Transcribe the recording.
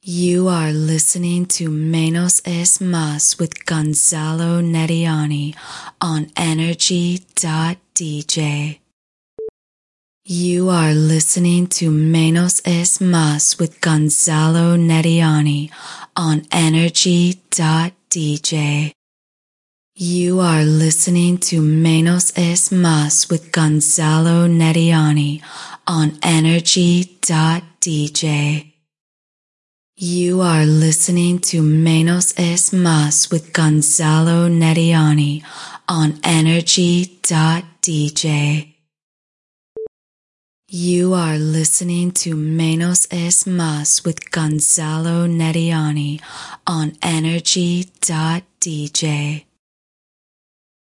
You are listening to Menos es Más with Gonzalo Nediani on Energy.dj. You are listening to Menos es Más with Gonzalo Nediani on Energy.dj. You are listening to Menos es Más with Gonzalo Nediani on Energy.dj. You are listening to Menos es Más with Gonzalo Nediani on Energy.dj. You are listening to Menos es Más with Gonzalo Nediani on Energy.dj.